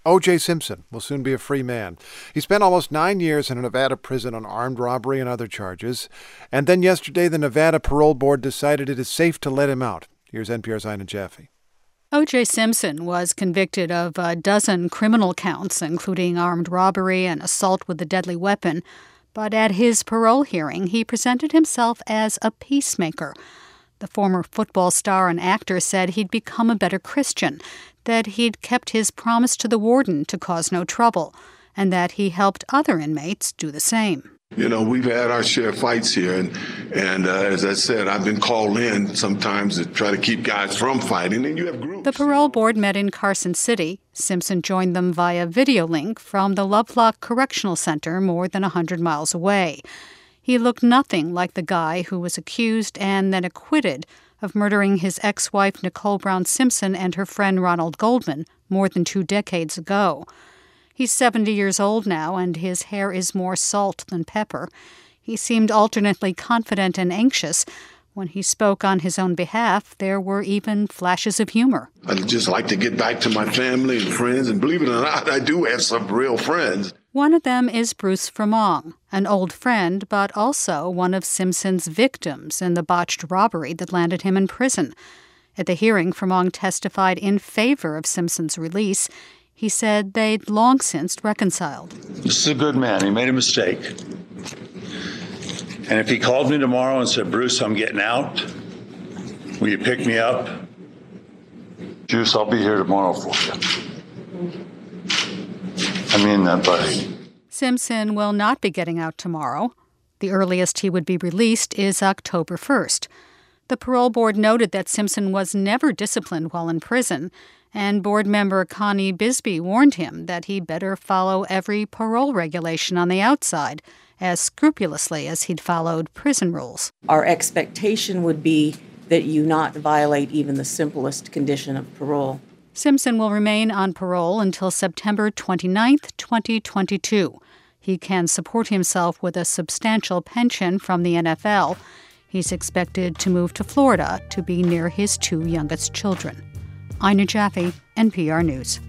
O.J. Simpson will soon be a free man. He spent almost 9 years in a Nevada prison on armed robbery and other charges. And then yesterday, the Nevada Parole Board decided it is safe to let him out. Here's NPR's Ina Jaffe. O.J. Simpson was convicted of a dozen criminal counts, including armed robbery and assault with a deadly weapon. But at his parole hearing, he presented himself as a peacemaker. The former football star and actor said he'd become a better Christian, that he'd kept his promise to the warden to cause no trouble, and that he helped other inmates do the same. You know, we've had our share of fights here, and as I said, I've been called in sometimes to try to keep guys from fighting, and you have groups. The parole board met in Carson City. Simpson joined them via video link from the Lovelock Correctional Center more than 100 miles away. He looked nothing like the guy who was accused and then acquitted of murdering his ex-wife Nicole Brown Simpson and her friend Ronald Goldman more than 2 decades ago. He's 70 years old now, and his hair is more salt than pepper. He seemed alternately confident and anxious. When he spoke on his own behalf, there were even flashes of humor. I'd just like to get back to my family and friends, and believe it or not, I do have some real friends. One of them is Bruce Framong, an old friend, but also one of Simpson's victims in the botched robbery that landed him in prison. At the hearing, Framong testified in favor of Simpson's release. He said they'd long since reconciled. This is a good man. He made a mistake. And if he called me tomorrow and said, Bruce, I'm getting out, will you pick me up? Juice, I'll be here tomorrow for you. I mean that, buddy. Simpson will not be getting out tomorrow. The earliest he would be released is October 1st. The parole board noted that Simpson was never disciplined while in prison, and board member Connie Bisbee warned him that he better follow every parole regulation on the outside as scrupulously as he'd followed prison rules. Our expectation would be that you not violate even the simplest condition of parole. Simpson will remain on parole until September 29, 2022. He can support himself with a substantial pension from the NFL. He's expected to move to Florida to be near his 2 youngest children. Ina Jaffe, NPR News.